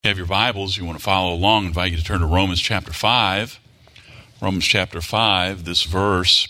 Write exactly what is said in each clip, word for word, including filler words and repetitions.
you have your Bibles, you want to follow along, I invite you to turn to Romans chapter five. Romans chapter five, this verse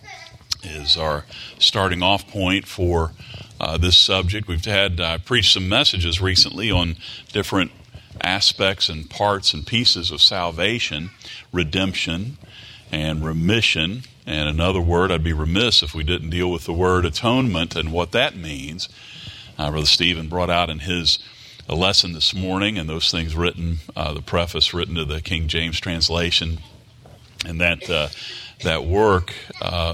is our starting off point for uh, this subject. We've had uh, preached some messages recently on different aspects and parts and pieces of salvation, redemption and remission. And another word, I'd be remiss if we didn't deal with the word atonement and what that means. Uh, Brother Stephen brought out in his a lesson this morning, and those things written, uh, the preface written to the King James translation, and that uh, that work, uh,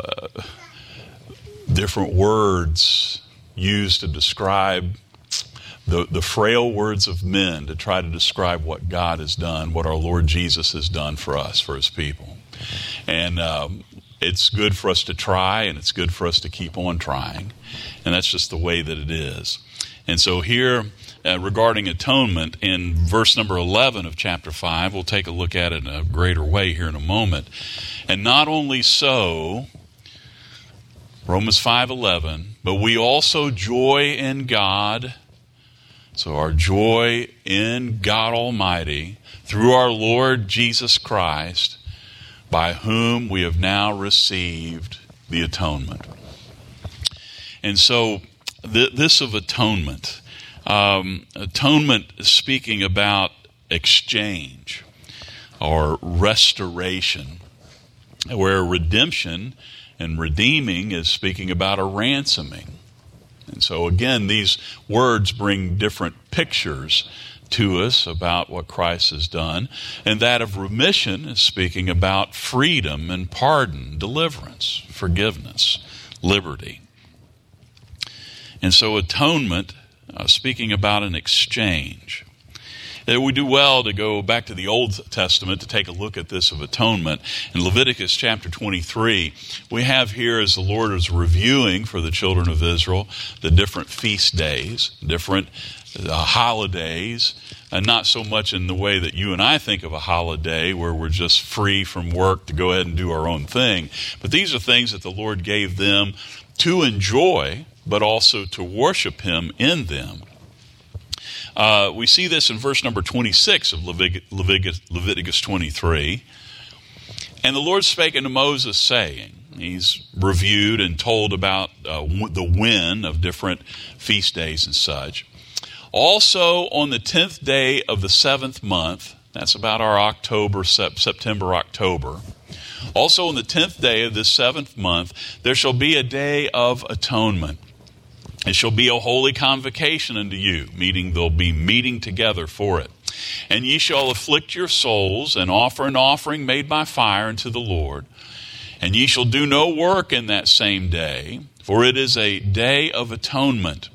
different words used to describe the the frail words of men to try to describe what God has done, what our Lord Jesus has done for us, for His people, and um, it's good for us to try, and it's good for us to keep on trying, and that's just the way that it is. And so here, uh, regarding atonement, in verse number eleven of chapter five, we'll take a look at it in a greater way here in a moment. And not only so, Romans five eleven, but we also joy in God. So our joy in God Almighty through our Lord Jesus Christ, by whom we have now received the atonement. And so th- this of atonement, um, atonement is speaking about exchange or restoration, where redemption and redeeming is speaking about a ransoming. And so again, these words bring different pictures to us about what Christ has done. And that of remission is speaking about freedom and pardon, deliverance, forgiveness, liberty. And so atonement, uh, speaking about an exchange. Uh, we do well to go back to the Old Testament to take a look at this of atonement. In Leviticus chapter twenty-three, we have here, as the Lord is reviewing for the children of Israel, the different feast days, different uh, holidays, and not so much in the way that you and I think of a holiday where we're just free from work to go ahead and do our own thing. But these are things that the Lord gave them to enjoy, but also to worship Him in them. Uh, we see this in verse number twenty-six of Levit- Leviticus, Leviticus twenty-three. And the Lord spake unto Moses, saying, he's reviewed and told about uh, w- the when of different feast days and such. Also on the tenth day of the seventh month, that's about our October, sep- September, October. Also on the tenth day of this seventh month, there shall be a day of atonement. It shall be a holy convocation unto you, meaning they'll be meeting together for it. And ye shall afflict your souls, and offer an offering made by fire unto the Lord. And ye shall do no work in that same day, for it is a day of atonement,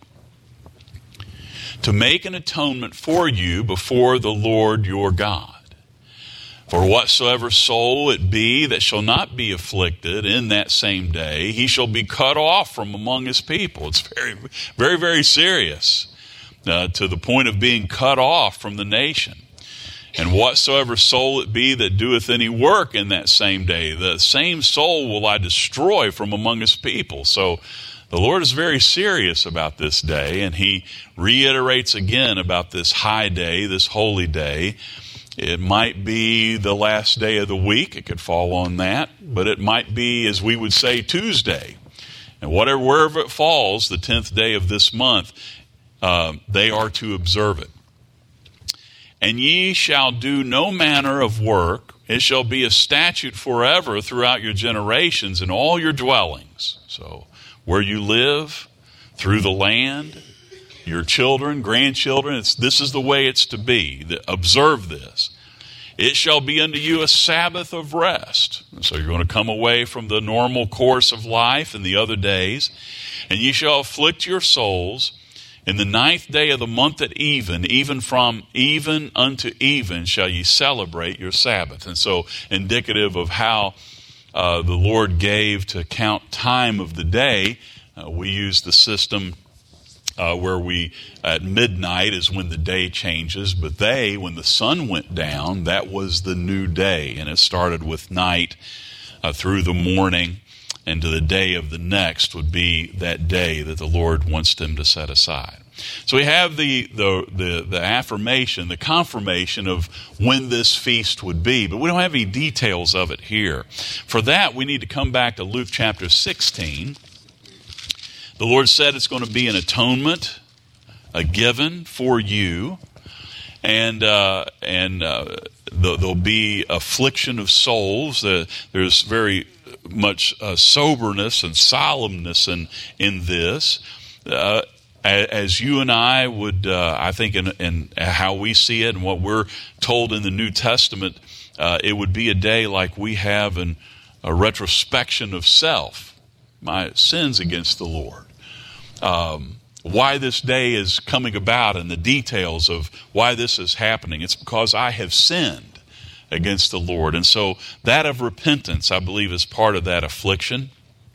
to make an atonement for you before the Lord your God. For whatsoever soul it be that shall not be afflicted in that same day, he shall be cut off from among his people. It's very, very, very serious, uh, to the point of being cut off from the nation. And whatsoever soul it be that doeth any work in that same day, the same soul will I destroy from among his people. So the Lord is very serious about this day, and He reiterates again about this high day, this holy day. It might be the last day of the week. It could fall on that. But it might be, as we would say, Tuesday. And whatever, wherever it falls, the tenth day of this month, uh, they are to observe it. And ye shall do no manner of work. It shall be a statute forever throughout your generations in all your dwellings. So where you live, through the land, your children, grandchildren, it's, this is the way it's to be. The, observe this. It shall be unto you a Sabbath of rest. And so you're going to come away from the normal course of life in the other days. And ye shall afflict your souls. In the ninth day of the month at even, even from even unto even, shall ye celebrate your Sabbath. And so indicative of how uh, the Lord gave to count time of the day, uh, we use the system Uh, where we, at midnight is when the day changes, but they, when the sun went down, that was the new day, and it started with night uh, through the morning, and to the day of the next would be that day that the Lord wants them to set aside. So we have the, the, the, the affirmation, the confirmation of when this feast would be, but we don't have any details of it here. For that, we need to come back to Luke chapter sixteen. The Lord said it's going to be an atonement, a given for you, and uh, and uh, there'll be affliction of souls. Uh, there's very much uh, soberness and solemnness in, in this. Uh, as you and I would, uh, I think in, in how we see it and what we're told in the New Testament, uh, it would be a day like we have in a retrospection of self, my sins against the Lord. Um, why this day is coming about and the details of why this is happening. It's because I have sinned against the Lord. And so that of repentance, I believe, is part of that affliction.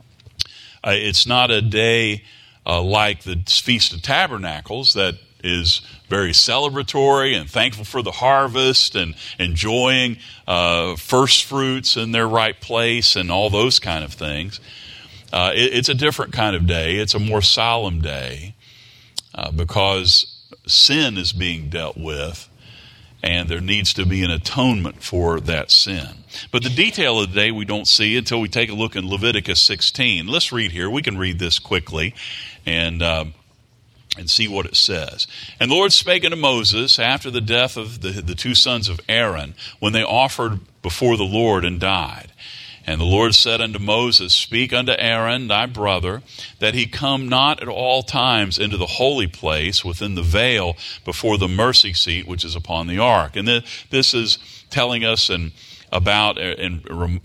Uh, it's not a day uh, like the Feast of Tabernacles that is very celebratory and thankful for the harvest and enjoying uh, first fruits in their right place and all those kind of things. Uh, it, it's a different kind of day. It's a more solemn day uh, because sin is being dealt with, and there needs to be an atonement for that sin. But the detail of the day we don't see until we take a look in Leviticus sixteen. Let's read here. We can read this quickly and uh, and see what it says. And the Lord spake unto Moses after the death of the, the two sons of Aaron, when they offered before the Lord and died. And the Lord said unto Moses, Speak unto Aaron thy brother, that he come not at all times into the holy place within the veil before the mercy seat which is upon the ark. And this is telling us and about and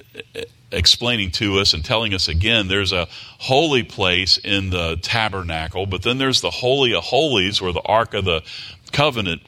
explaining to us and telling us again, there's a holy place in the tabernacle, but then there's the Holy of Holies where the Ark of the Covenant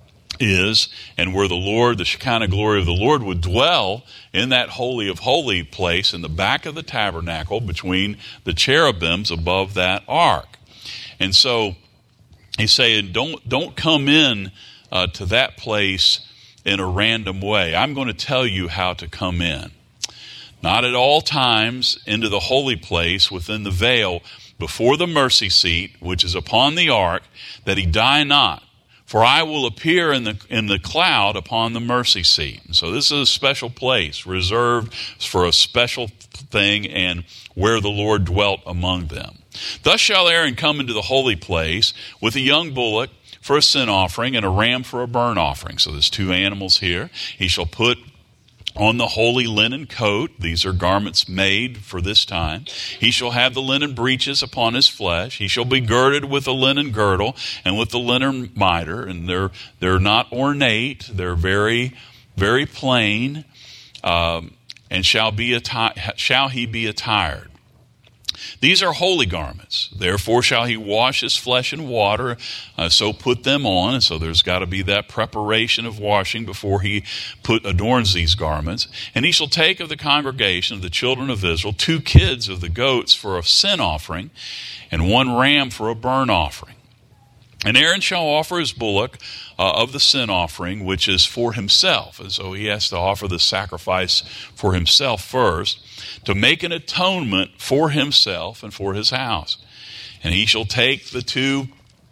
is, and where the Lord, the Shekinah glory of the Lord, would dwell in that Holy of Holy place in the back of the tabernacle between the cherubims above that ark. And so he's saying, don't, don't come in uh, to that place in a random way. I'm going to tell you how to come in. Not at all times into the holy place within the veil before the mercy seat, which is upon the ark, that he die not. For I will appear in the in the cloud upon the mercy seat. And so this is a special place reserved for a special thing and where the Lord dwelt among them. Thus shall Aaron come into the holy place with a young bullock for a sin offering and a ram for a burnt offering. So there's two animals here. He shall put on the holy linen coat, these are garments made for this time. He shall have the linen breeches upon his flesh. He shall be girded with a linen girdle and with the linen mitre. And they're they're not ornate; they're very very plain. Um, and shall be atti- shall he be attired. These are holy garments. Therefore shall he wash his flesh in water, uh, so put them on. And so there's got to be that preparation of washing before he put adorns these garments. And he shall take of the congregation of the children of Israel two kids of the goats for a sin offering, and one ram for a burnt offering. And Aaron shall offer his bullock uh, of the sin offering, which is for himself. And so he has to offer the sacrifice for himself first, to make an atonement for himself and for his house. And he shall take the two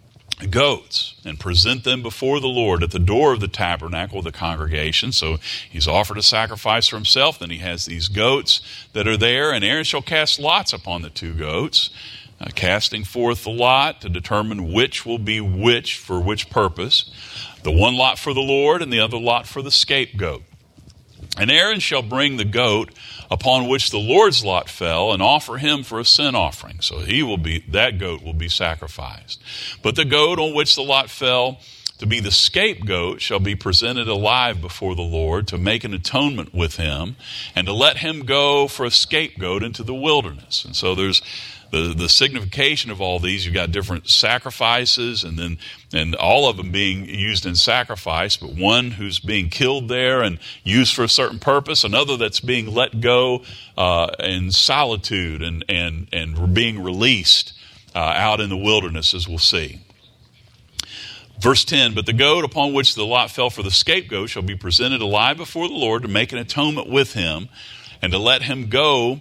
goats and present them before the Lord at the door of the tabernacle of the congregation. So he's offered a sacrifice for himself. Then he has these goats that are there. And Aaron shall cast lots upon the two goats, Uh, casting forth the lot to determine which will be which for which purpose, the one lot for the Lord and the other lot for the scapegoat. And Aaron shall bring the goat upon which the Lord's lot fell and offer him for a sin offering. So he will be, that goat will be sacrificed. But the goat on which the lot fell to be the scapegoat shall be presented alive before the Lord to make an atonement with him and to let him go for a scapegoat into the wilderness. And so there's The, the signification of all these. You've got different sacrifices and then and all of them being used in sacrifice, but one who's being killed there and used for a certain purpose, another that's being let go uh, in solitude and, and, and being released uh, out in the wilderness, as we'll see. Verse ten, but the goat upon which the lot fell for the scapegoat shall be presented alive before the Lord to make an atonement with him and to let him go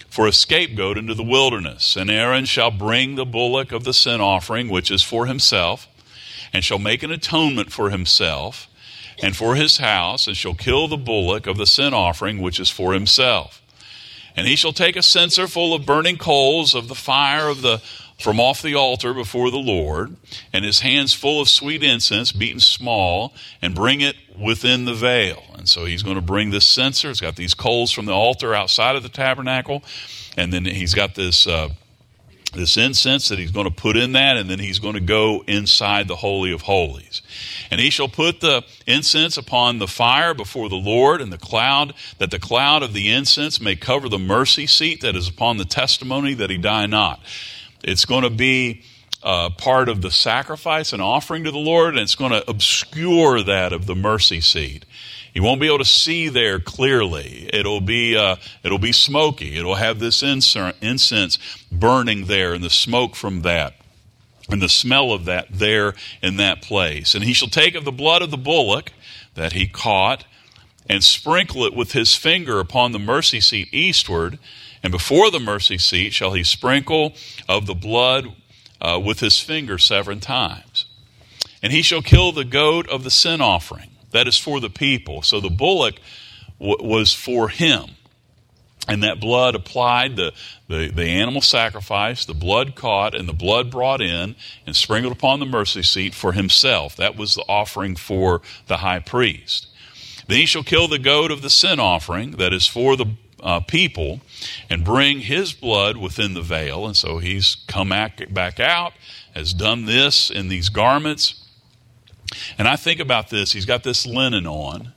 for a scapegoat into the wilderness. And Aaron shall bring the bullock of the sin offering, which is for himself, and shall make an atonement for himself and for his house, and shall kill the bullock of the sin offering, which is for himself. And he shall take a censer full of burning coals of the fire of the from off the altar before the Lord, and his hands full of sweet incense, beaten small, and bring it within the veil. And so he's going to bring this censer. He's got these coals from the altar outside of the tabernacle, and then he's got this uh, this incense that he's going to put in that, and then he's going to go inside the Holy of Holies. And he shall put the incense upon the fire before the Lord, and the cloud, that the cloud of the incense may cover the mercy seat that is upon the testimony, that he die not. It's going to be uh, part of the sacrifice and offering to the Lord, and it's going to obscure that of the mercy seat. You won't be able to see there clearly. It'll be uh, it'll be smoky. It'll have this incense burning there, and the smoke from that, and the smell of that there in that place. And he shall take of the blood of the bullock that he caught, and sprinkle it with his finger upon the mercy seat eastward, and before the mercy seat shall he sprinkle of the blood uh, with his finger seven times. And he shall kill the goat of the sin offering. That is for the people. So the bullock w- was for him. And that blood applied, the, the, the animal sacrifice, the blood caught, and the blood brought in and sprinkled upon the mercy seat for himself. That was the offering for the high priest. Then he shall kill the goat of the sin offering, that is for the uh, people, and bring his blood within the veil. And so he's come back, back out, has done this in these garments. And I think about this. He's got this linen on.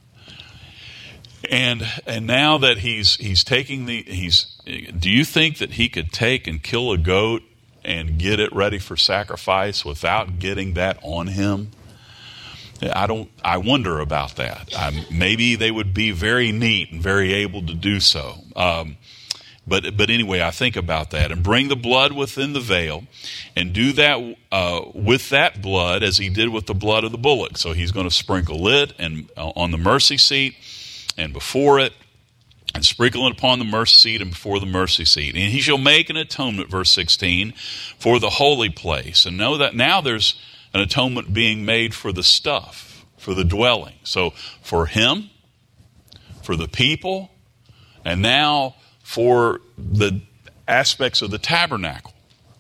And and now that he's he's taking the he's do you think that he could take and kill a goat and get it ready for sacrifice without getting that on him? I don't I wonder about that. Um, maybe they would be very neat and very able to do so. Um, but but anyway, I think about that, and bring the blood within the veil, and do that uh, with that blood as he did with the blood of the bullock. So he's going to sprinkle it and uh, on the mercy seat, and before it, and sprinkle it upon the mercy seat and before the mercy seat. And he shall make an atonement, verse sixteen, for the holy place. And know that now there's an atonement being made for the stuff, for the dwelling. So for him, for the people, and now for the aspects of the tabernacle.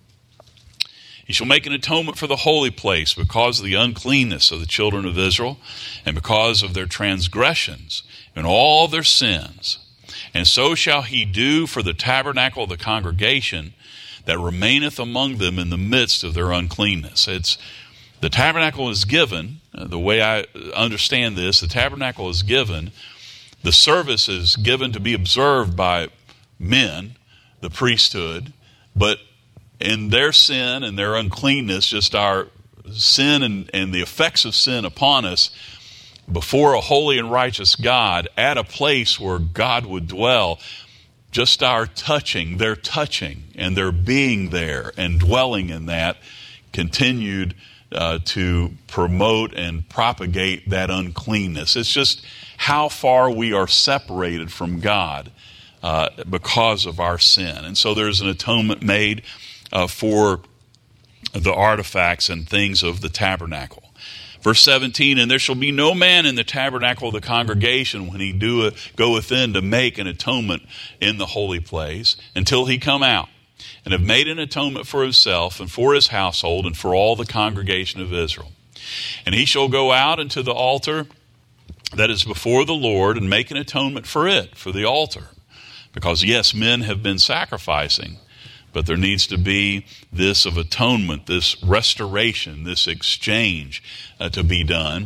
He shall make an atonement for the holy place because of the uncleanness of the children of Israel, and because of their transgressions and all their sins. And so shall he do for the tabernacle of the congregation that remaineth among them in the midst of their uncleanness. It's the tabernacle is given, uh, the way I understand this, the tabernacle is given, the service is given to be observed by men, the priesthood, but in their sin and their uncleanness, just our sin and, and the effects of sin upon us, before a holy and righteous God, at a place where God would dwell, just our touching, their touching, and their being there and dwelling in that continued uh, to promote and propagate that uncleanness. It's just how far we are separated from God uh, because of our sin. And so there's an atonement made uh, for the artifacts and things of the tabernacle. Verse seventeen, and there shall be no man in the tabernacle of the congregation when he doeth, goeth in to make an atonement in the holy place, until he come out, and have made an atonement for himself and for his household and for all the congregation of Israel. And he shall go out into the altar that is before the Lord and make an atonement for it, for the altar. Because yes, men have been sacrificing, but there needs to be this of atonement, this restoration, this exchange uh, to be done.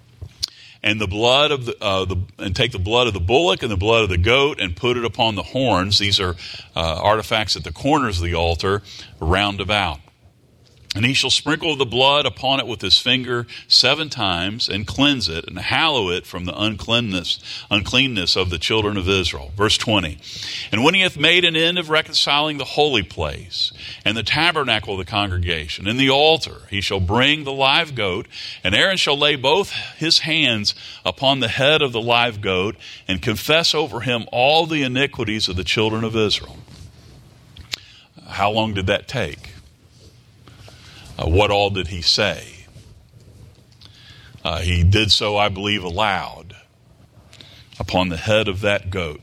And the blood of the, uh, the and take the blood of the bullock and the blood of the goat and put it upon the horns. These are uh, artifacts at the corners of the altar, round about. And he shall sprinkle the blood upon it with his finger seven times, and cleanse it, and hallow it from the uncleanness, uncleanness of the children of Israel. Verse twenty. And when he hath made an end of reconciling the holy place, and the tabernacle of the congregation, and the altar, he shall bring the live goat, and Aaron shall lay both his hands upon the head of the live goat, and confess over him all the iniquities of the children of Israel. how long did that take? Uh, what all did he say? Uh, he did so, I believe, aloud upon the head of that goat.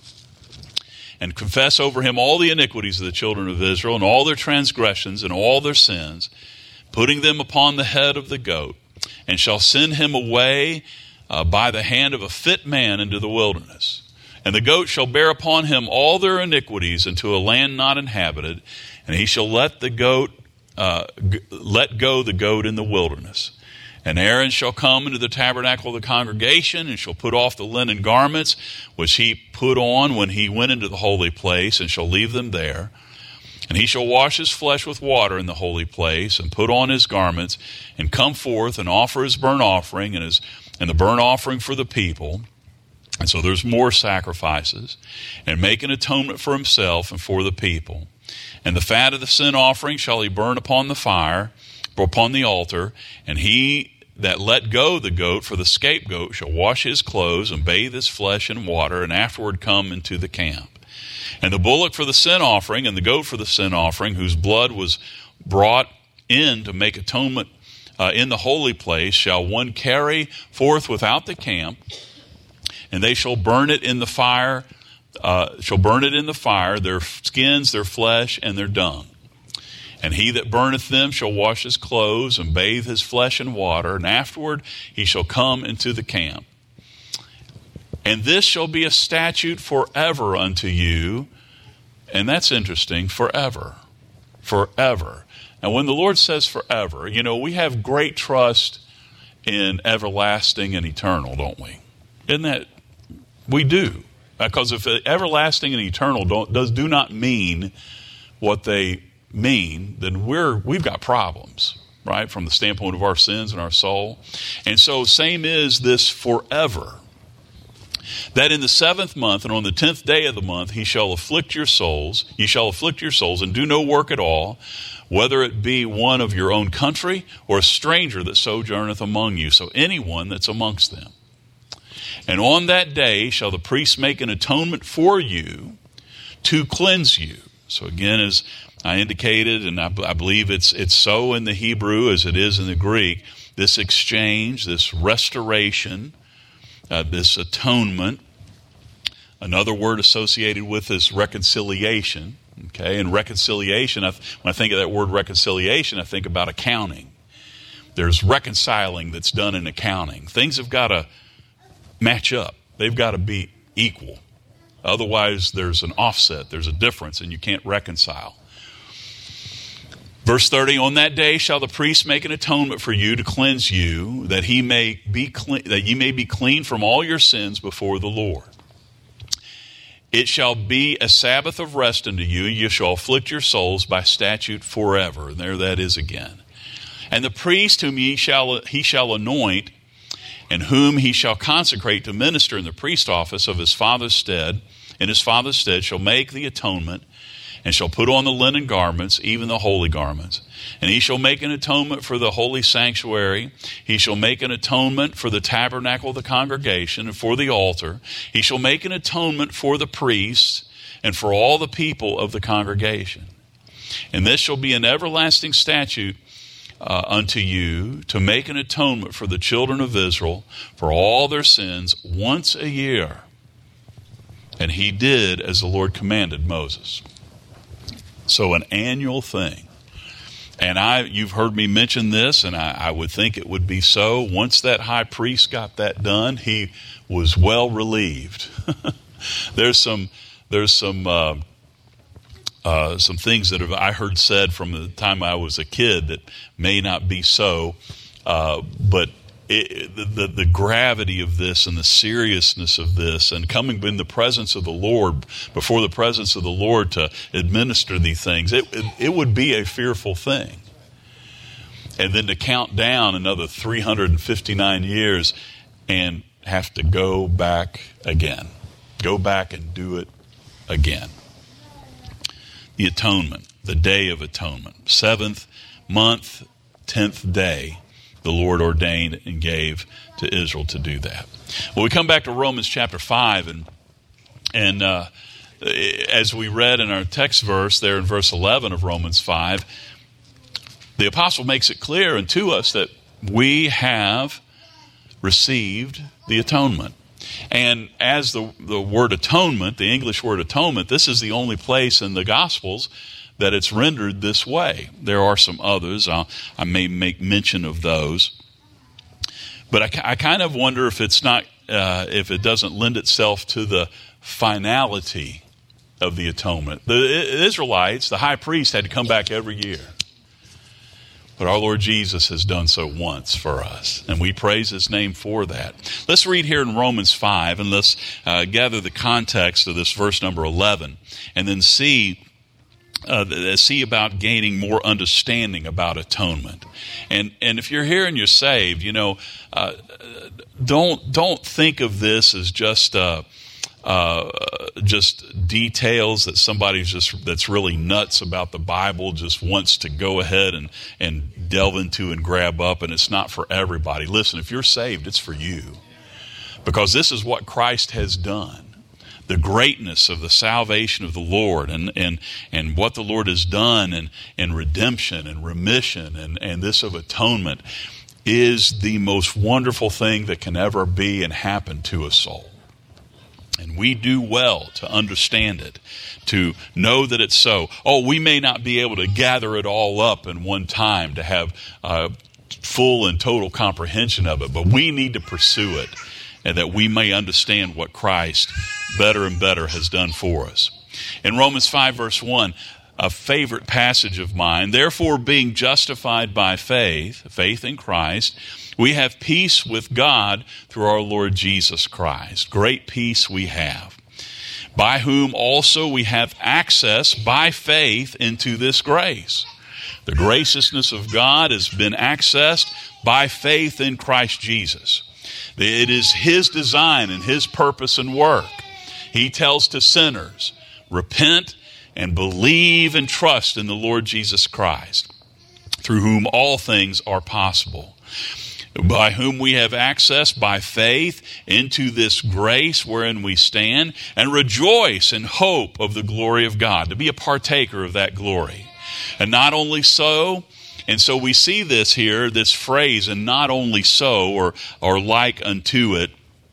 And confess over him all the iniquities of the children of Israel and all their transgressions and all their sins, putting them upon the head of the goat, and shall send him away uh, by the hand of a fit man into the wilderness. And the goat shall bear upon him all their iniquities into a land not inhabited, and he shall let the goat uh, g- let go the goat in the wilderness. And Aaron shall come into the tabernacle of the congregation, and shall put off the linen garments which he put on when he went into the holy place, and shall leave them there. And he shall wash his flesh with water in the holy place, and put on his garments, and come forth and offer his burnt offering and his and the burnt offering for the people. And so there's more sacrifices, and make an atonement for himself and for the people. And the fat of the sin offering shall he burn upon the fire, or upon the altar, and he that let go the goat for the scapegoat shall wash his clothes and bathe his flesh in water, and afterward come into the camp. And the bullock for the sin offering and the goat for the sin offering, whose blood was brought in to make atonement uh, in the holy place, shall one carry forth without the camp, and they shall burn it in the fire, uh, shall burn it in the fire, their skins, their flesh, and their dung. And he that burneth them shall wash his clothes and bathe his flesh in water, and afterward he shall come into the camp. And this shall be a statute forever unto you. And that's interesting, forever. Forever. Now, when the Lord says forever, you know, we have great trust in everlasting and eternal, don't we? Isn't that? We do. Because if everlasting and eternal don't, does do not mean what they mean, then we're we've got problems, right? From the standpoint of our sins and our soul. And so same is this forever. That in the seventh month and on the tenth day of the month he shall afflict your souls, ye shall afflict your souls and do no work at all, whether it be one of your own country or a stranger that sojourneth among you. So anyone that's amongst them. And on that day shall the priest make an atonement for you to cleanse you. So again, as I indicated, and I, I believe it's it's so in the Hebrew as it is in the Greek, this exchange, this restoration, uh, this atonement. Another word associated with this reconciliation. Okay, and reconciliation, I, when I think of that word reconciliation, I think about accounting. There's reconciling that's done in accounting. Things have got to match up. They've got to be equal. Otherwise, there's an offset. There's a difference, and you can't reconcile. Verse thirty, on that day shall the priest make an atonement for you to cleanse you, that he may be clean, that ye may be clean from all your sins before the Lord. It shall be a Sabbath of rest unto you. You shall afflict your souls by statute forever. And there that is again. And the priest whom ye shall he shall anoint, and whom he shall consecrate to minister in the priest office of his father's stead, in his father's stead, shall make the atonement, and shall put on the linen garments, even the holy garments. And he shall make an atonement for the holy sanctuary. He shall make an atonement for the tabernacle of the congregation and for the altar. He shall make an atonement for the priests and for all the people of the congregation. And this shall be an everlasting statute uh, unto you, to make an atonement for the children of Israel for all their sins once a year. And he did as the Lord commanded Moses. So an annual thing. And I, you've heard me mention this, and I, I would think it would be so. Once that high priest got that done, he was well relieved. there's some, there's some, uh, uh, some things that have, I heard said from the time I was a kid that may not be so, uh, but It, the, the gravity of this and the seriousness of this and coming in the presence of the Lord, before the presence of the Lord to administer these things, it, it, it would be a fearful thing. And then to count down another three hundred fifty-nine years and have to go back again. Go back and do it again. The atonement, the day of atonement, seventh month, tenth day. The Lord ordained and gave to Israel to do that. Well, we come back to Romans chapter five, and and uh, as we read in our text verse there in verse eleven of Romans five, the apostle makes it clear unto us that we have received the atonement. And as the, the word atonement, the English word atonement, this is the only place in the Gospels that it's rendered this way. There are some others. I'll, I may make mention of those. But I, I kind of wonder if it's not, uh, if it doesn't lend itself to the finality of the atonement. The Israelites, the high priest, had to come back every year. But our Lord Jesus has done so once for us, and we praise his name for that. Let's read here in Romans five, and let's uh, gather the context of this verse number eleven, and then see uh, see about gaining more understanding about atonement. And and if you're here and you're saved, you know, uh, don't don't think of this as just uh, uh, just details that somebody's just that's really nuts about the Bible just wants to go ahead and and delve into and grab up, and it's not for everybody. Listen, if you're saved, it's for you, because this is what Christ has done. The greatness of the salvation of the Lord, and and and what the Lord has done, and and redemption and remission, and and this of atonement is the most wonderful thing that can ever be and happen to a soul. And we do well to understand it, to know that it's so. Oh, we may not be able to gather it all up in one time to have uh, full and total comprehension of it, but we need to pursue it, and that we may understand what Christ better and better has done for us. In Romans five, verse one, a favorite passage of mine, therefore being justified by faith, faith in Christ, we have peace with God through our Lord Jesus Christ. Great peace we have, by whom also we have access by faith into this grace. The graciousness of God has been accessed by faith in Christ Jesus. It is his design and his purpose and work. He tells to sinners, repent and believe and trust in the Lord Jesus Christ, through whom all things are possible, by whom we have access by faith into this grace wherein we stand, and rejoice in hope of the glory of God, to be a partaker of that glory. And not only so, and so we see this here, this phrase, and not only so, or or like unto it.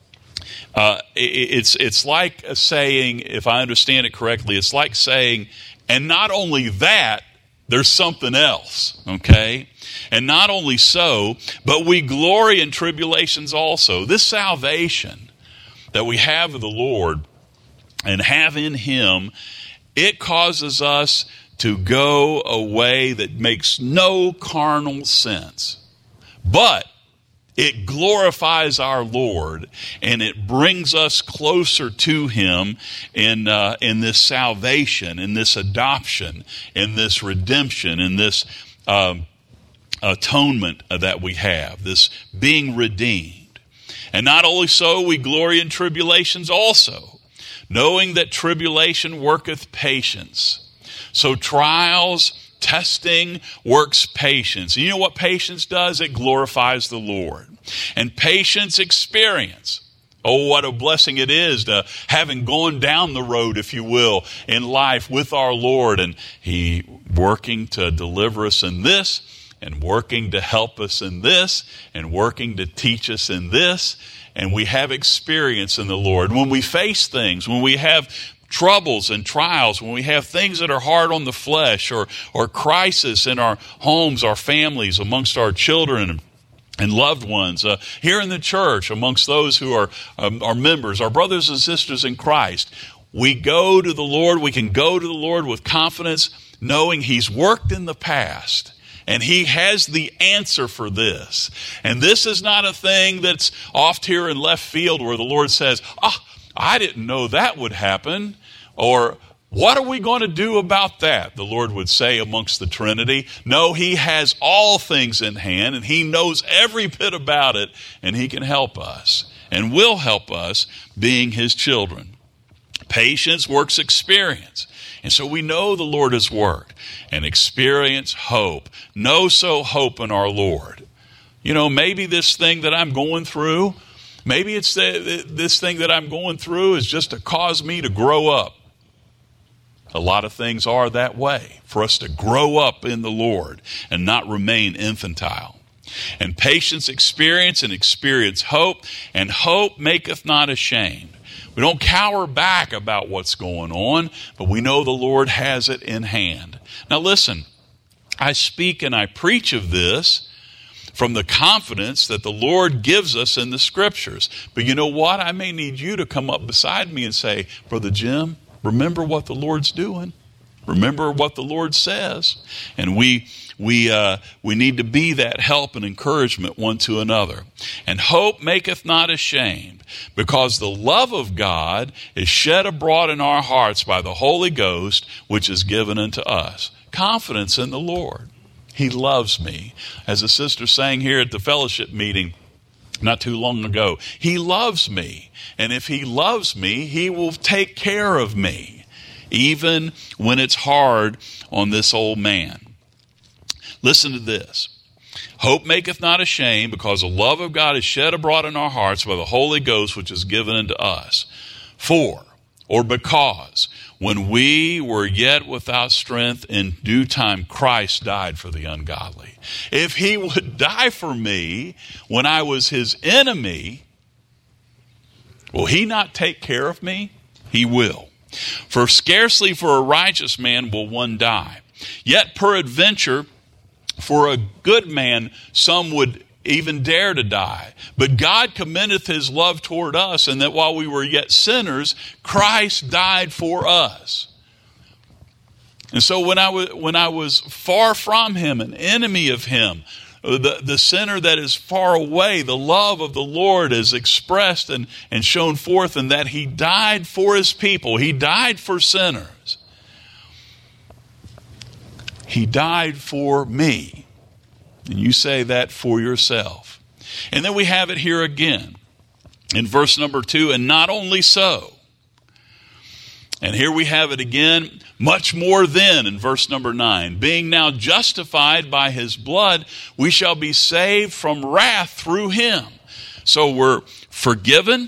Uh, it it's it's like saying, if I understand it correctly, it's like saying, and not only that, there's something else, okay? And not only so, but we glory in tribulations also. This salvation that we have of the Lord and have in him, it causes us to go a way that makes no carnal sense. But it glorifies our Lord, and it brings us closer to him in uh, in this salvation, in this adoption, in this redemption, in this um, atonement that we have, this being redeemed. And not only so, we glory in tribulations also, knowing that tribulation worketh patience. So trials, testing works patience. And you know what patience does? It glorifies the Lord. And patience experience. Oh, what a blessing it is to having gone down the road, if you will, in life with our Lord, and he working to deliver us in this, and working to help us in this, and working to teach us in this. And we have experience in the Lord. When we face things, when we have troubles and trials, when we have things that are hard on the flesh, or or crisis in our homes, our families, amongst our children and loved ones, uh, here in the church, amongst those who are um, our members, our brothers and sisters in Christ, we go to the Lord. We can go to the Lord with confidence, knowing he's worked in the past, and he has the answer for this. And this is not a thing that's off here in left field where the Lord says, ah, I didn't know that would happen. Or, what are we going to do about that? The Lord would say amongst the Trinity. No, he has all things in hand, and he knows every bit about it, and he can help us and will help us, being his children. Patience works experience. And so we know the Lord has worked, and experience hope. Know so hope in our Lord. You know, maybe this thing that I'm going through, maybe it's the, this thing that I'm going through is just to cause me to grow up. A lot of things are that way, for us to grow up in the Lord and not remain infantile. And patience experience, and experience hope, and hope maketh not ashamed. We don't cower back about what's going on, but we know the Lord has it in hand. Now listen, I speak and I preach of this from the confidence that the Lord gives us in the Scriptures. But you know what? I may need you to come up beside me and say, Brother Jim, remember what the Lord's doing. Remember what the Lord says. And we we uh, we need to be that help and encouragement one to another. And hope maketh not ashamed, because the love of God is shed abroad in our hearts by the Holy Ghost, which is given unto us. Confidence in the Lord. He loves me. As a sister sang here at the fellowship meeting not too long ago, He loves me. And if He loves me, He will take care of me, even when it's hard on this old man. Listen to this. Hope maketh not ashamed, because the love of God is shed abroad in our hearts by the Holy Ghost, which is given unto us. For, or because, when we were yet without strength, in due time Christ died for the ungodly. If He would die for me when I was His enemy, will He not take care of me? He will. For scarcely for a righteous man will one die. Yet peradventure, for a good man, some would even dare to die. But God commendeth His love toward us, and that while we were yet sinners, Christ died for us. And so when I was, when I was far from Him, an enemy of Him, the, the sinner that is far away, the love of the Lord is expressed and, and shown forth in that He died for His people. He died for sinners. He died for me. And you say that for yourself. And then we have it here again in verse number two. And not only so. And here we have it again. Much more then in verse number nine. Being now justified by His blood, we shall be saved from wrath through Him. So we're forgiven.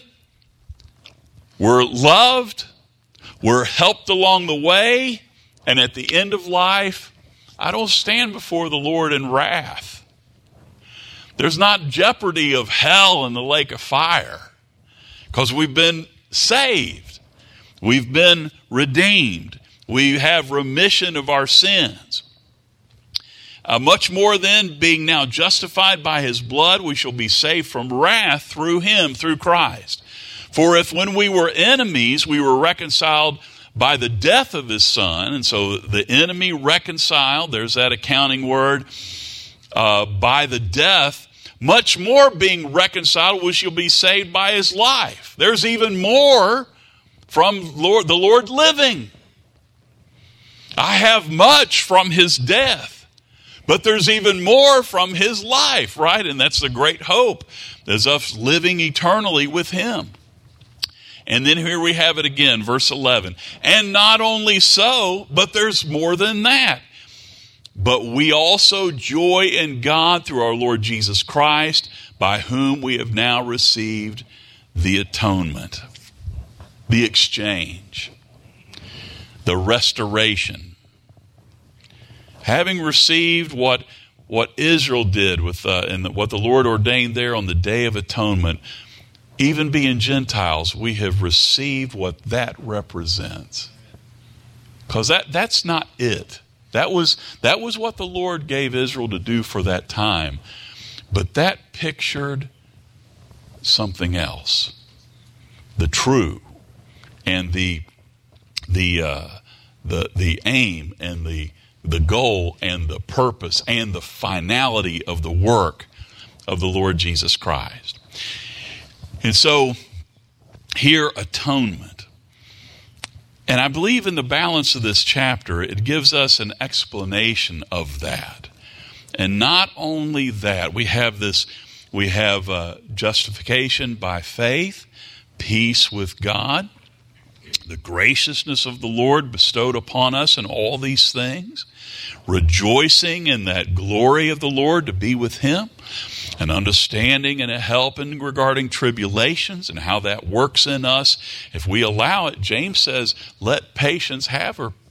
We're loved. We're helped along the way. And at the end of life, I don't stand before the Lord in wrath. There's not jeopardy of hell and the lake of fire, because we've been saved. We've been redeemed. We have remission of our sins. Uh, much more then, being now justified by His blood, we shall be saved from wrath through Him, through Christ. For if when we were enemies, we were reconciled by the death of His Son, and so the enemy reconciled, there's that accounting word, uh, by the death, much more being reconciled, we shall be saved by His life. There's even more from Lord, the Lord living. I have much from His death, but there's even more from His life, right? And that's the great hope, is us living eternally with Him. And then here we have it again, verse eleven. And not only so, but there's more than that. But we also joy in God through our Lord Jesus Christ, by whom we have now received the atonement, the exchange, the restoration. Having received what, what Israel did with uh, and what the Lord ordained there on the Day of Atonement, even being Gentiles, we have received what that represents. Because that, that's not it. That was, that was what the Lord gave Israel to do for that time. But that pictured something else. The true and the the uh, the the aim and the the goal and the purpose and the finality of the work of the Lord Jesus Christ. And so, here, atonement. And I believe in the balance of this chapter, it gives us an explanation of that. And not only that, we have this, we have uh, justification by faith, peace with God, the graciousness of the Lord bestowed upon us in all these things, rejoicing in that glory of the Lord to be with Him, an understanding and a help in regarding tribulations and how that works in us. If we allow it, James says, let patience have her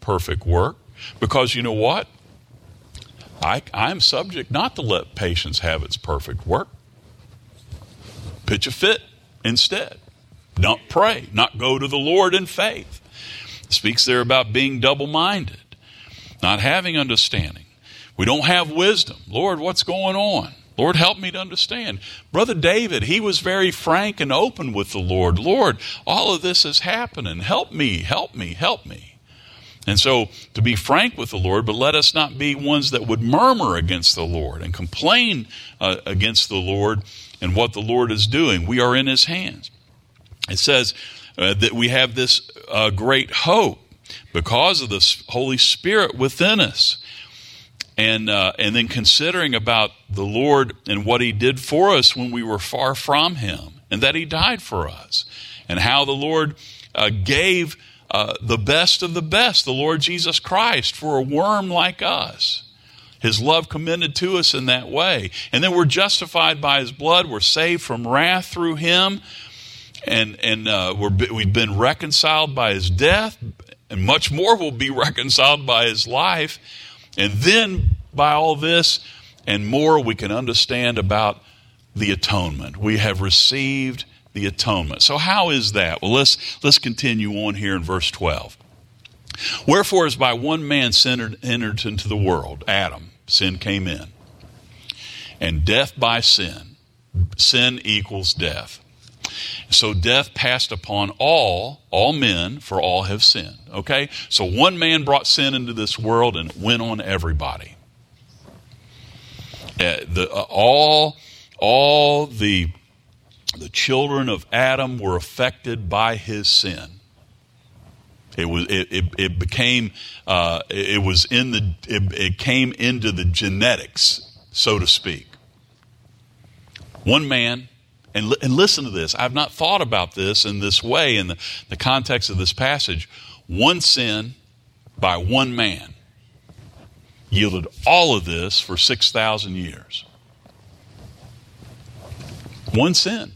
perfect work, because you know what? I, I'm subject not to let patience have its perfect work. Pitch a fit instead. Don't pray, not go to the Lord in faith. It speaks there about being double-minded, not having understanding. We don't have wisdom. Lord, what's going on? Lord, help me to understand. Brother David, he was very frank and open with the Lord. Lord, all of this is happening. Help me, help me, help me. And so to be frank with the Lord, but let us not be ones that would murmur against the Lord and complain uh, against the Lord and what the Lord is doing. We are in his hands. It says uh, that we have this uh, great hope because of the Holy Spirit within us. And uh, and then considering about the Lord and what he did for us when we were far from him, and that he died for us, and how the Lord uh, gave uh, the best of the best, the Lord Jesus Christ, for a worm like us. His love commended to us in that way. And then we're justified by his blood. We're saved from wrath through him. And, and uh, we're, we've been reconciled by his death. And much more will be reconciled by his life. And then by all this and more, we can understand about the atonement. We have received the atonement. So how is that? Well, let's, let's continue on here in verse twelve. Wherefore, as by one man sin entered into the world, Adam, sin came in. And death by sin. Sin equals death. So death passed upon all, all men, for all have sinned. Okay? So one man brought sin into this world and it went on everybody. Uh, the, uh, all all the, the children of Adam were affected by his sin. It was it it, it became uh, it was in the it, it came into the genetics, so to speak. One man. And, and listen to this. I've not thought about this in this way in the, the context of this passage. One sin by one man yielded all of this for six thousand years. One sin.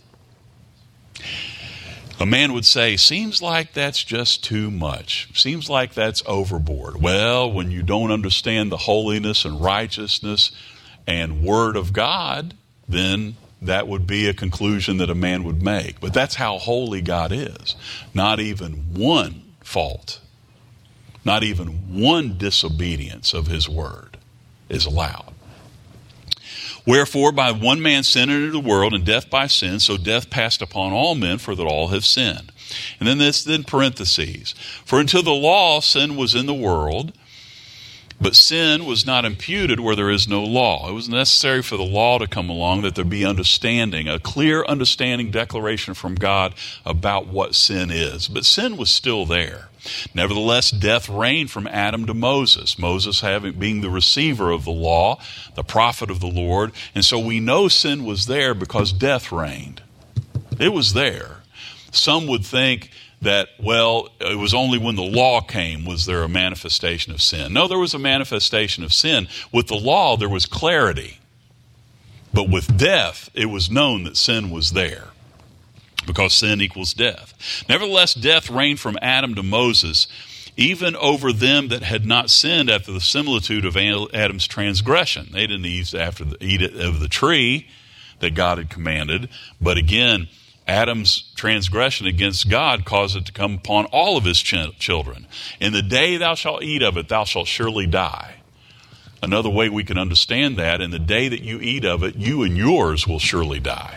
A man would say, seems like that's just too much. Seems like that's overboard. Well, when you don't understand the holiness and righteousness and word of God, then that would be a conclusion that a man would make. But that's how holy God is. Not even one fault, not even one disobedience of his word is allowed. Wherefore, by one man sin entered the world, and death by sin, so death passed upon all men, for that all have sinned. And then this, then parentheses. For until the law, sin was in the world, but sin was not imputed where there is no law. It was necessary for the law to come along that there be understanding, a clear understanding declaration from God about what sin is. But sin was still there. Nevertheless, death reigned from Adam to Moses. Moses having being the receiver of the law, the prophet of the Lord. And so we know sin was there because death reigned. It was there. Some would think that, well, it was only when the law came was there a manifestation of sin. No, there was a manifestation of sin. With the law, there was clarity. But with death, it was known that sin was there, because sin equals death. Nevertheless, death reigned from Adam to Moses, even over them that had not sinned after the similitude of Adam's transgression. They didn't eat after the, eat of the tree that God had commanded, but again, Adam's transgression against God caused it to come upon all of his ch- children. In the day thou shalt eat of it, thou shalt surely die. Another way we can understand that, in the day that you eat of it, you and yours will surely die.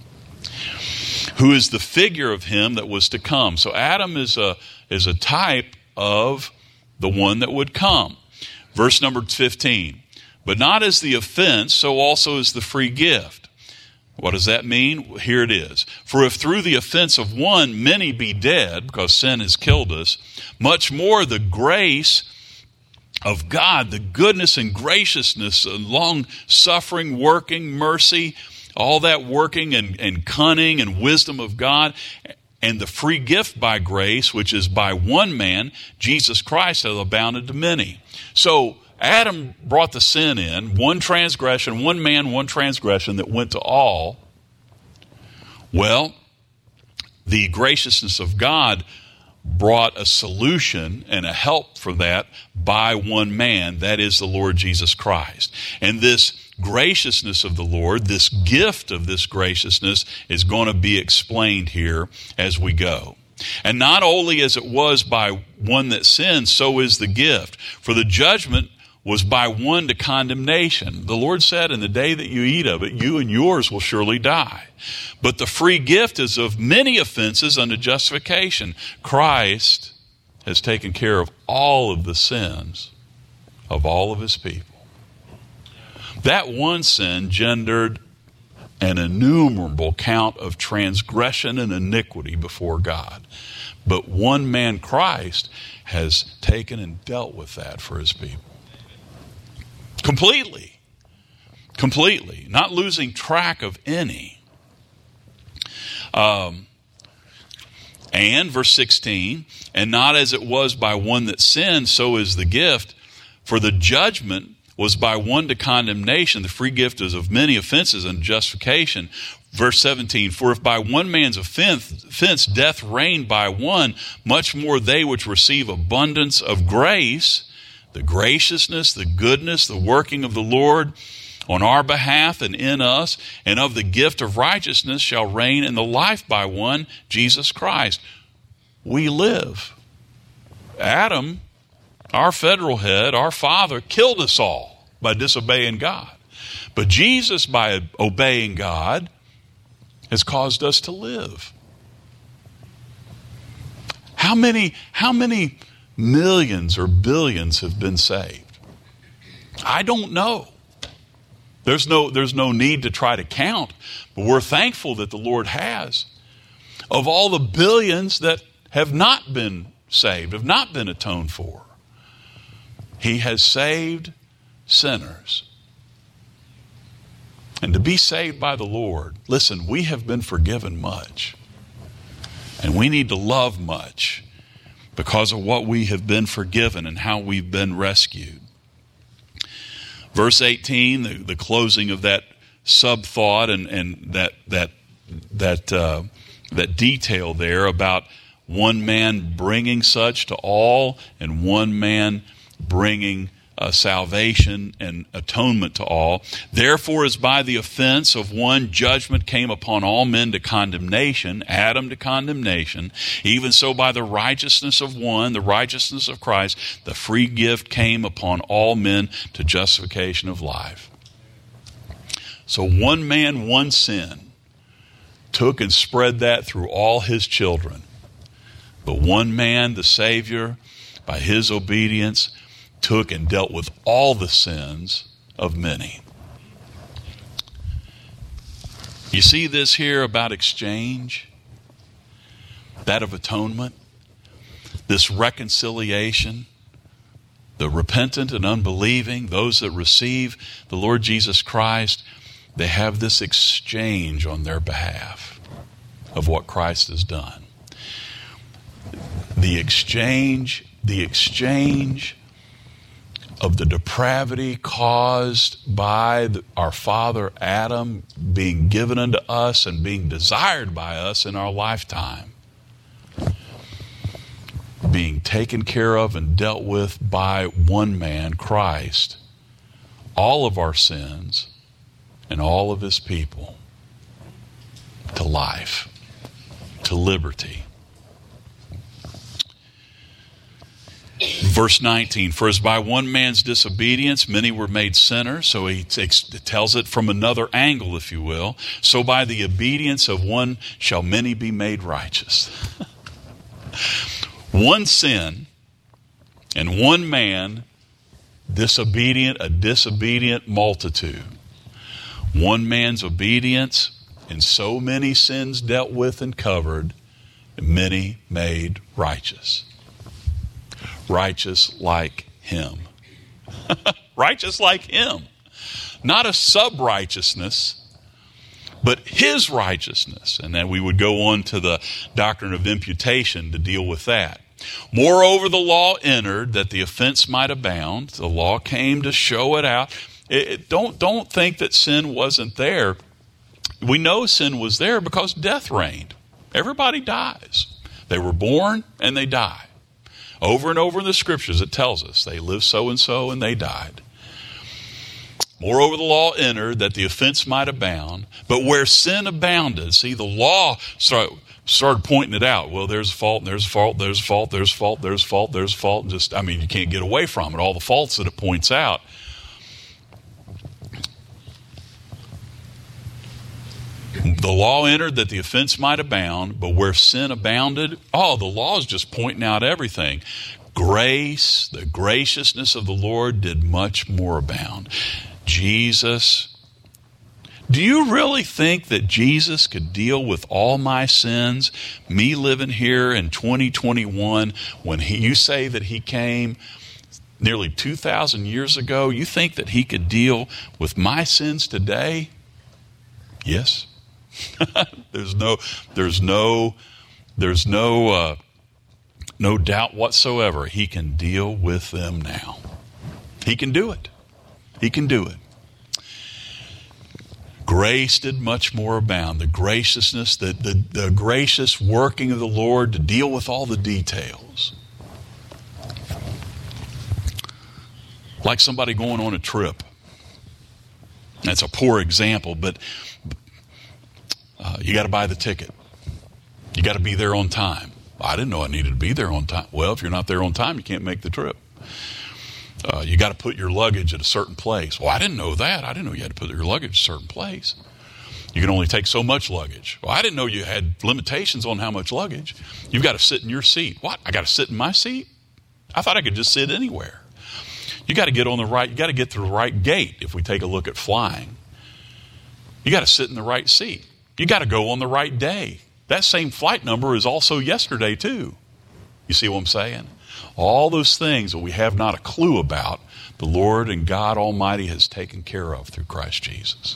Who is the figure of him that was to come. So Adam is a, is a type of the one that would come. Verse number fifteen. But not as the offense, so also is the free gift. What does that mean? Here it is. For if through the offense of one many be dead, because sin has killed us, much more the grace of God, the goodness and graciousness, and long-suffering, working, mercy, all that working and, and cunning and wisdom of God, and the free gift by grace, which is by one man, Jesus Christ, hath abounded to many. So Adam brought the sin in, one transgression, one man, one transgression that went to all. Well, the graciousness of God brought a solution and a help for that by one man, that is the Lord Jesus Christ. And this graciousness of the Lord, this gift of this graciousness, is going to be explained here as we go. And not only as it was by one that sinned, so is the gift. For the judgment was by one to condemnation. The Lord said, in the day that you eat of it, you and yours will surely die. But the free gift is of many offenses unto justification. Christ has taken care of all of the sins of all of his people. That one sin gendered an innumerable count of transgression and iniquity before God. But one man, Christ, has taken and dealt with that for his people. Completely. Completely. Not losing track of any. Um, and, verse sixteen, and not as it was by one that sinned, so is the gift. For the judgment was by one to condemnation. The free gift is of many offenses and justification. Verse seventeen, for if by one man's offense, offense death reigned by one, much more they which receive abundance of grace, the graciousness, the goodness, the working of the Lord on our behalf and in us, and of the gift of righteousness shall reign in the life by one, Jesus Christ. We live. Adam, our federal head, our father, killed us all by disobeying God. But Jesus, by obeying God, has caused us to live. How many, how many millions or billions have been saved? I don't know. There's no, there's no need to try to count, but we're thankful that the Lord has. Of all the billions that have not been saved, have not been atoned for, he has saved sinners. And to be saved by the Lord, listen, we have been forgiven much. And we need to love much because of what we have been forgiven and how we've been rescued. Verse eighteen, the, the closing of that sub-thought and, and that, that, that, uh, that detail there about one man bringing such to all and one man bringing uh, salvation and atonement to all. Therefore, as by the offense of one judgment came upon all men to condemnation, Adam to condemnation, even so by the righteousness of one, the righteousness of Christ, the free gift came upon all men to justification of life. So one man, one sin, took and spread that through all his children. But one man, the Savior, by his obedience, took and dealt with all the sins of many. You see this here about exchange, that of atonement, this reconciliation, the repentant and unbelieving, those that receive the Lord Jesus Christ, they have this exchange on their behalf of what Christ has done. The exchange, the exchange of the depravity caused by the, our father Adam being given unto us and being desired by us in our lifetime, being taken care of and dealt with by one man, Christ, all of our sins and all of his people, to life, to liberty. Verse nineteen, for as by one man's disobedience many were made sinners, so he takes, tells it from another angle, if you will, so by the obedience of one shall many be made righteous. One sin and one man, disobedient, a disobedient multitude. One man's obedience and so many sins dealt with and covered, and many made righteous. Righteous like him. Righteous like him. Not a sub-righteousness, but his righteousness. And then we would go on to the doctrine of imputation to deal with that. Moreover, the law entered that the offense might abound. The law came to show it out. It, it, don't, don't think that sin wasn't there. We know sin was there because death reigned. Everybody dies. They were born and they die. Over and over in the scriptures it tells us they lived so and so and they died. Moreover, the law entered that the offense might abound. But where sin abounded, see, the law started, started pointing it out. Well, there's a fault, and there's a fault, there's a fault, there's a fault, there's a fault, there's a fault. Just, I mean, you can't get away from it. All the faults that it points out. The law entered that the offense might abound, but where sin abounded, oh, the law is just pointing out everything. Grace, the graciousness of the Lord did much more abound. Jesus, do you really think that Jesus could deal with all my sins, me living here in twenty twenty-one, when he, you say that he came nearly two thousand years ago? You think that he could deal with my sins today? Yes. there's no, there's no, there's no, uh, no doubt whatsoever. He can deal with them now. He can do it. He can do it. Grace did much more abound. The graciousness, the, the, the gracious working of the Lord to deal with all the details. Like somebody going on a trip. That's a poor example, but uh, you got to buy the ticket. You got to be there on time. I didn't know I needed to be there on time. Well, if you're not there on time, you can't make the trip. Uh, you got to put your luggage at a certain place. Well, I didn't know that. I didn't know you had to put your luggage at a certain place. You can only take so much luggage. Well, I didn't know you had limitations on how much luggage. You've got to sit in your seat. What? I got to sit in my seat? I thought I could just sit anywhere. You got to get on the right, you got to get to the right gate if we take a look at flying. You got to sit in the right seat. You got to go on the right day. That same flight number is also yesterday too. You see what I'm saying? All those things that we have not a clue about, the Lord and God Almighty has taken care of through Christ Jesus.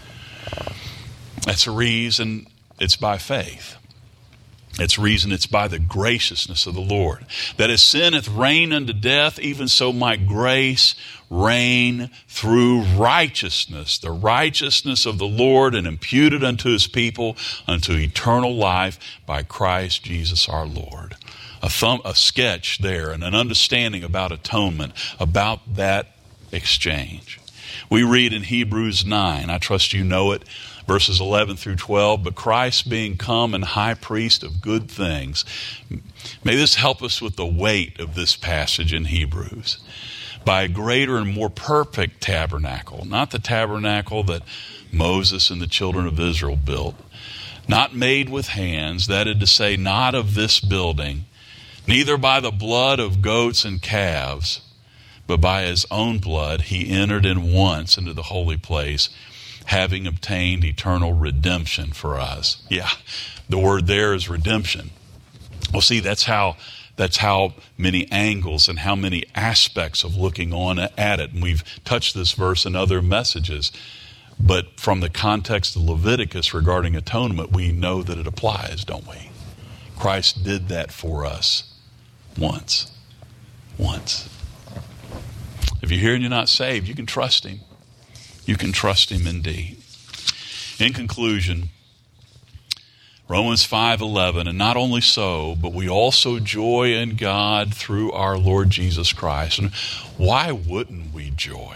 That's a reason it's by faith. It's a reason it's by the graciousness of the Lord. That as sin hath reigned unto death, even so might grace reign through righteousness, the righteousness of the Lord, and imputed unto his people unto eternal life by Christ Jesus our Lord. A, thumb, a sketch there and an understanding about atonement, about that exchange. We read in Hebrews nine, I trust you know it, verses eleven through twelve, but Christ being come and high priest of good things. May this help us with the weight of this passage in Hebrews. By a greater and more perfect tabernacle, not the tabernacle that Moses and the children of Israel built, not made with hands, that is to say, not of this building, neither by the blood of goats and calves, but by his own blood he entered in once into the holy place, having obtained eternal redemption for us. Yeah, the word there is redemption. Well, see, that's how that's how many angles and how many aspects of looking on at it. And we've touched this verse in other messages. But from the context of Leviticus regarding atonement, we know that it applies, don't we? Christ did that for us once. Once. If you're here and you're not saved, you can trust him. You can trust him indeed. In conclusion, Romans five eleven, and not only so, but we also joy in God through our Lord Jesus Christ. And why wouldn't we joy?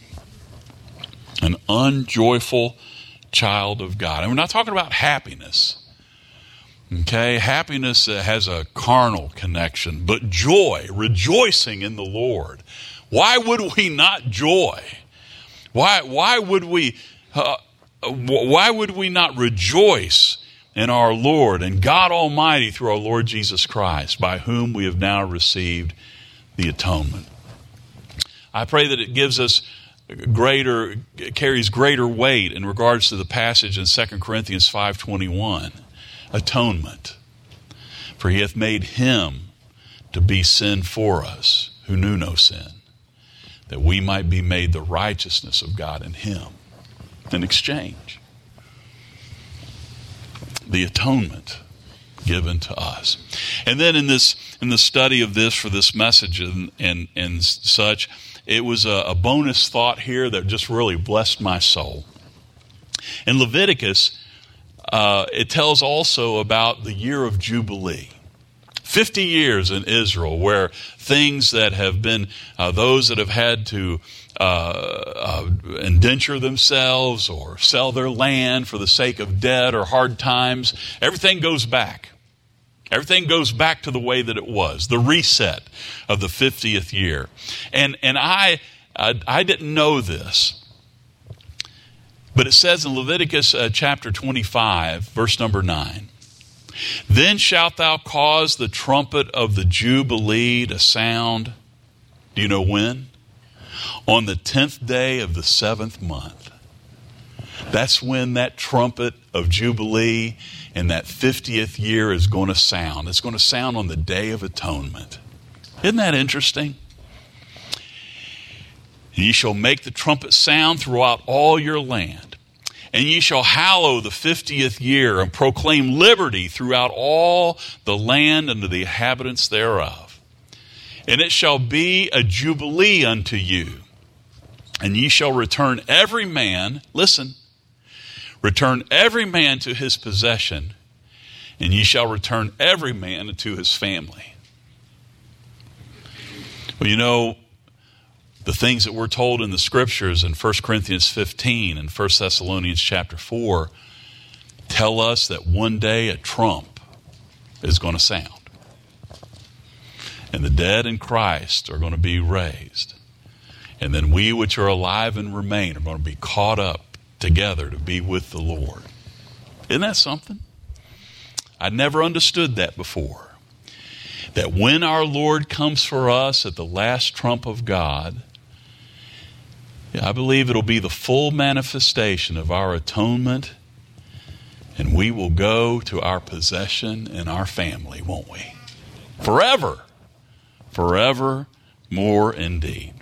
An unjoyful child of God. And we're not talking about happiness. Okay, happiness has a carnal connection, but joy, rejoicing in the Lord. Why would we not joy? Why, why would we, uh, why would we not rejoice in our Lord and God Almighty through our Lord Jesus Christ, by whom we have now received the atonement? I pray that it gives us greater, carries greater weight in regards to the passage in Second Corinthians five twenty-one, atonement. For he hath made him to be sin for us, who knew no sin, that we might be made the righteousness of God in him. In exchange, the atonement given to us. And then in this, in the study of this for this message and and, and such, it was a, a bonus thought here that just really blessed my soul. In Leviticus, uh, it tells also about the year of Jubilee. fifty years in Israel where things that have been, uh, those that have had to uh, uh, indenture themselves or sell their land for the sake of debt or hard times, everything goes back. Everything goes back to the way that it was, the reset of the fiftieth year. And and I I, I didn't know this, but it says in Leviticus uh, chapter twenty-five, verse number nine, then shalt thou cause the trumpet of the Jubilee to sound. Do you know when? On the tenth day of the seventh month. That's when that trumpet of Jubilee and that fiftieth year is going to sound. It's going to sound on the Day of Atonement. Isn't that interesting? Ye shall make the trumpet sound throughout all your land. And ye shall hallow the fiftieth year and proclaim liberty throughout all the land unto the inhabitants thereof. And it shall be a jubilee unto you. And ye shall return every man, listen, return every man to his possession, and ye shall return every man to his family. Well, you know, the things that we're told in the scriptures in First Corinthians fifteen and First Thessalonians chapter four tell us that one day a trump is going to sound. And the dead in Christ are going to be raised. And then we which are alive and remain are going to be caught up together to be with the Lord. Isn't that something? I never understood that before. That when our Lord comes for us at the last trump of God, I believe it'll be the full manifestation of our atonement, and we will go to our possession and our family, won't we? Forever. Forever more indeed.